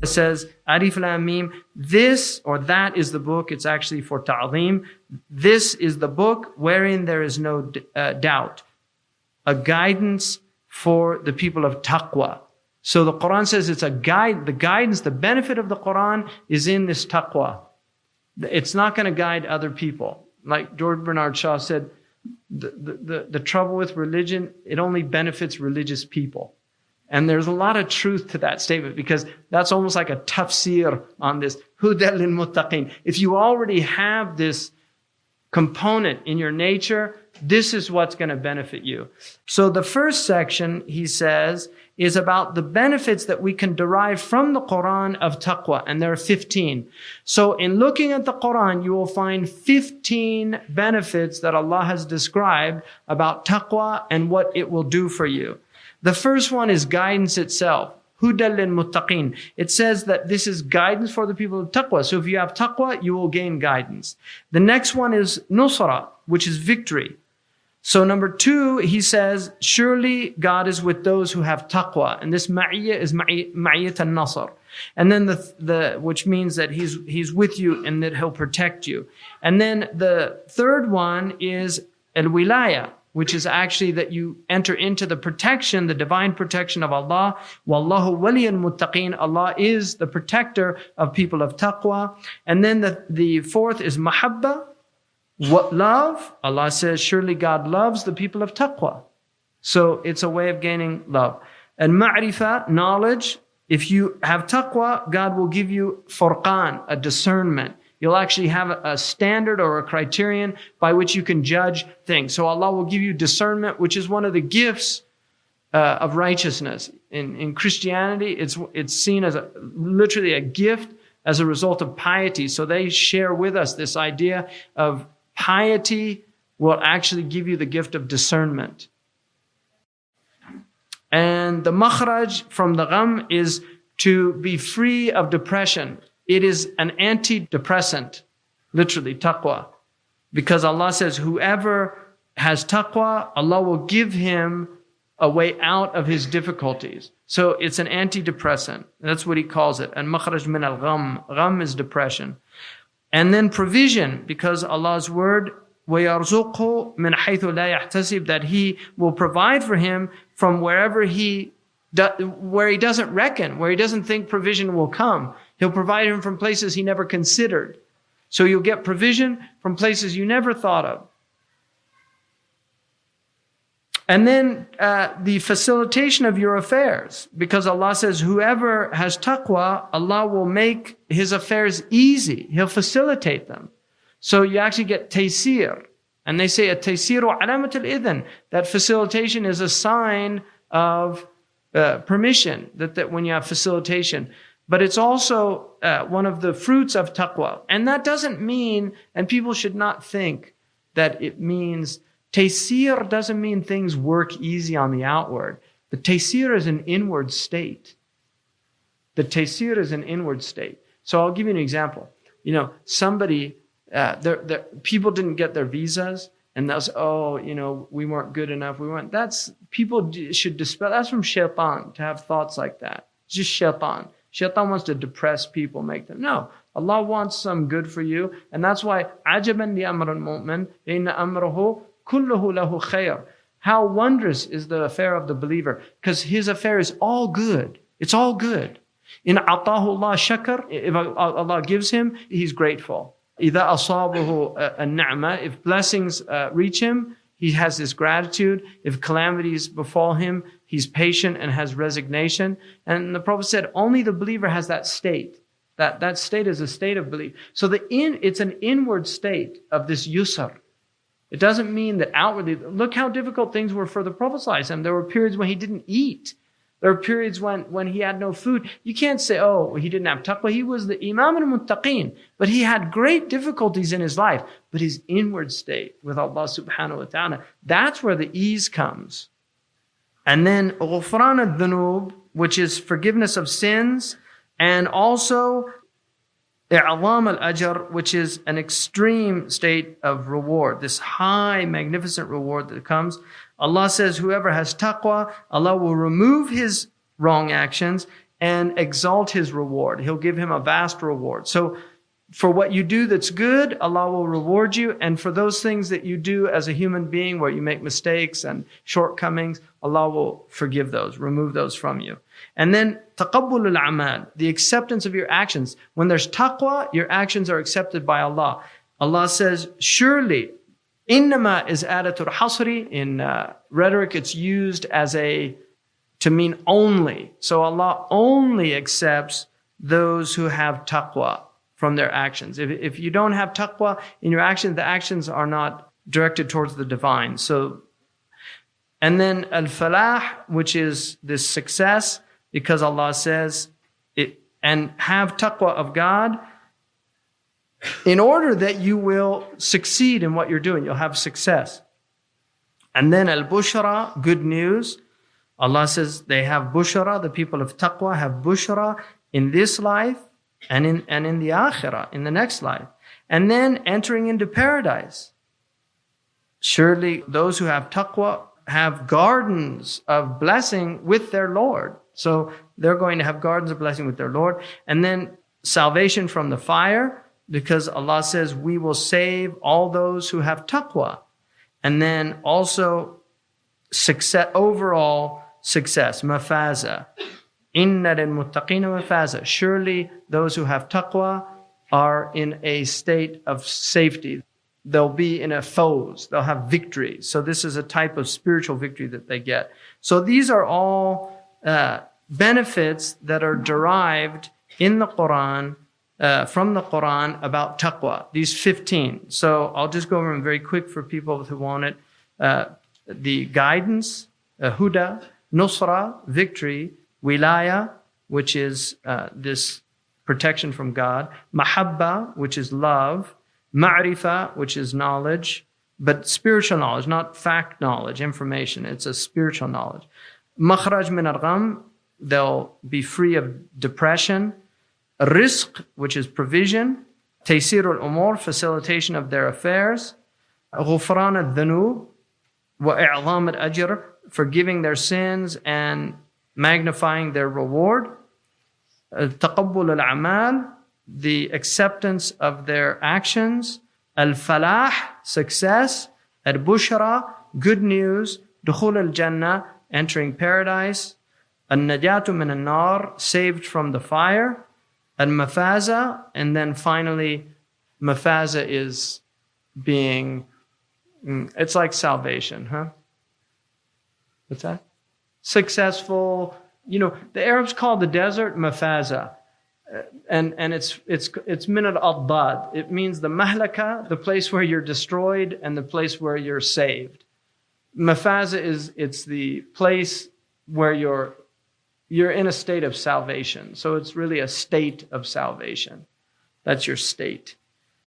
It says, Alif Lam Mim, this or that is the book. It's actually for ta'zeem. This is the book wherein there is no doubt. A guidance for the people of taqwa. So the Quran says it's a guide. The guidance, the benefit of the Quran is in this taqwa. It's not going to guide other people. Like George Bernard Shaw said, the trouble with religion, it only benefits religious people. And there's a lot of truth to that statement because that's almost like a tafsir on this. Hudan lil muttaqin. If you already have this component in your nature, this is what's going to benefit you. So the first section, he says, is about the benefits that we can derive from the Quran of taqwa. And there are 15. So in looking at the Quran, you will find 15 benefits that Allah has described about taqwa and what it will do for you. The first one is guidance itself. Hudan lil muttaqin. It says that this is guidance for the people of taqwa. So if you have taqwa, you will gain guidance. The next one is nusra, which is victory. So number 2, he says, surely God is with those who have taqwa. And this ma'iyyah is ma'iyyat al-nasr. And then which means that he's with you and that he'll protect you. And then the third one is al-wilaya, which is actually that you enter into the protection, the divine protection of Allah. Wallahu waliyul muttaqin. Allah is the protector of people of taqwa. And then the fourth is mahabba. What love? Allah says, surely God loves the people of taqwa. So it's a way of gaining love. And ma'rifah, knowledge. If you have taqwa, God will give you furqan, a discernment. You'll actually have a standard or a criterion by which you can judge things. So Allah will give you discernment, which is one of the gifts of righteousness. In Christianity, it's seen as literally a gift as a result of piety. So they share with us this idea of piety will actually give you the gift of discernment. And the makhraj from the gham is to be free of depression. It is an antidepressant, literally, taqwa. Because Allah says, whoever has taqwa, Allah will give him a way out of his difficulties. So it's an antidepressant. That's what he calls it. And makhraj min al-gham. Gham is depression. And then provision, because Allah's word, وَيَرْزُقْهُ مِنْ حَيْثُ لَا يَحْتَسِبْ, that He will provide for him from where he doesn't reckon, where he doesn't think provision will come. He'll provide him from places he never considered. So you'll get provision from places you never thought of. And then the facilitation of your affairs, because Allah says, whoever has taqwa, Allah will make his affairs easy. He'll facilitate them. So you actually get taysir. And they say, at-taysiru alamat al-idhan. That facilitation is a sign of permission, that when you have facilitation. But it's also one of the fruits of taqwa. And that doesn't mean, and people should not think that it means, taysir doesn't mean things work easy on the outward. The taysir is an inward state. The taysir is an inward state. So I'll give you an example. Somebody, people didn't get their visas, and they'll say, we weren't good enough. People should dispel. That's from shaitan, to have thoughts like that. It's just shaitan. Shaitan wants to depress people, make them. No, Allah wants some good for you. And that's why, عَجَبًا لِأَمْرِ الْمُؤْمِنِ إِنَّ أَمْرَهُ كُلُّهُ لَهُ خَيْرٌ. How wondrous is the affair of the believer, because his affair is all good. It's all good. In عَطَاهُ اللَّهُ شَكَرٌ, if Allah gives him, he's grateful. إِذَا أَصَابَهُ النَّعْمَةِ, if blessings reach him, he has this gratitude. If calamities befall him, he's patient and has resignation. And the Prophet said, only the believer has that state. That state is a state of belief. So it's an inward state of this yusr. It doesn't mean that outwardly. Look how difficult things were for the Prophet ﷺ. There were periods when he didn't eat. There were periods when he had no food. You can't say, he didn't have taqwa. He was the Imam al-Muttaqeen. But he had great difficulties in his life. But his inward state with Allah subhanahu wa ta'ala, that's where the ease comes. And then ghufran al-dhunub, which is forgiveness of sins, and also i'zam al-ajr, which is an extreme state of reward, this high, magnificent reward that comes. Allah says, whoever has taqwa, Allah will remove his wrong actions and exalt his reward. He'll give him a vast reward. So for what you do that's good, Allah will reward you. And for those things that you do as a human being where you make mistakes and shortcomings, Allah will forgive those, remove those from you. And then taqabbul al-amal, the acceptance of your actions. When there's taqwa, your actions are accepted by Allah. Allah says, surely, innama is adatul hasri. In rhetoric, it's used as to mean only. So Allah only accepts those who have taqwa from their actions. If you don't have taqwa in your actions, the actions are not directed towards the divine. So, and then al-falah, which is this success, because Allah says, and have taqwa of God, in order that you will succeed in what you're doing. You'll have success. And then al-bushra, good news. Allah says they have bushra, the people of taqwa have bushra in this life and in the akhirah, in the next life. And then entering into paradise. Surely those who have taqwa have gardens of blessing with their Lord. So they're going to have gardens of blessing with their Lord. And then salvation from the fire, because Allah says we will save all those who have taqwa. And then also success, overall success, mafaza. Inna lil-muttaqina mafaza. Surely those who have taqwa are in a state of safety. They'll be in a fawz. They'll have victory. So this is a type of spiritual victory that they get. So these are all benefits that are derived in the Quran, from the Quran about taqwa. These 15. So I'll just go over them very quick for people who want it. The guidance, huda, nusra, victory, wilaya, which is this protection from God, mahabba, which is love, ma'rifa, which is knowledge, but spiritual knowledge, not fact knowledge, information. It's a spiritual knowledge. Makhraj min al-gham, they'll be free of depression. Rizq, which is provision. Taysir al-umur, facilitation of their affairs. Ghufran al-dhunub, wa i'zam al-ajr, forgiving their sins and magnifying their reward. Taqabbul al-amal, the acceptance of their actions. Al-falah, success. Al-bushra, good news. Dukhul al-jannah, entering paradise. Al-najatu min al-nar, saved from the fire. Al-mafaza, and then finally, mafaza is being, it's like salvation, huh? What's that? Successful. You know, the Arabs call the desert mafaza. And it's min al-adad. It means the mahlaka, the place where you're destroyed, and the place where you're saved. Mafaza it's the place where you're in a state of salvation. So it's really a state of salvation. That's your state.